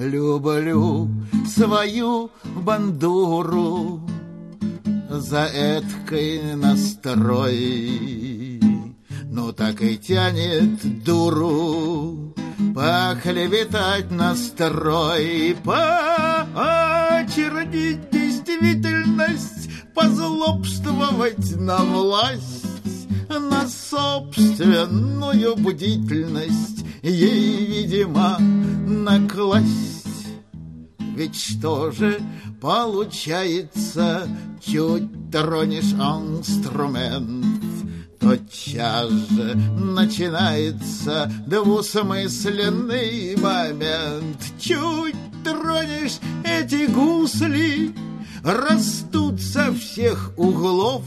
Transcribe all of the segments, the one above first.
Люблю свою бандуру за эткой настрой. Ну так и тянет дуру поклеветать настрой, поочернить действительность, позлобствовать на власть, на собственную бдительность ей, видимо, накласть. Ведь что же получается, чуть тронешь инструмент, тотчас же начинается двусмысленный момент. Чуть тронешь эти гусли, растут со всех углов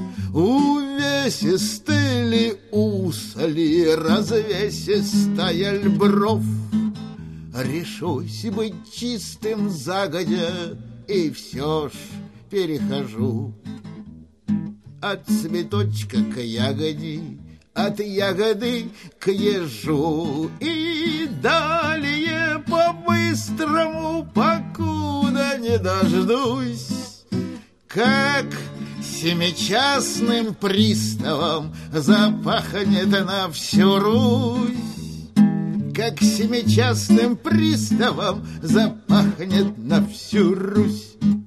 увесистые ли усли, развесистая ль бровь. Решусь быть чистым загодя, и все ж перехожу от цветочка к ягоде, от ягоды к ежу, и далее по-быстрому, покуда не дождусь, как семичастным приставом запахнет на всю Русь. Как семичастным приставом запахнет на всю Русь.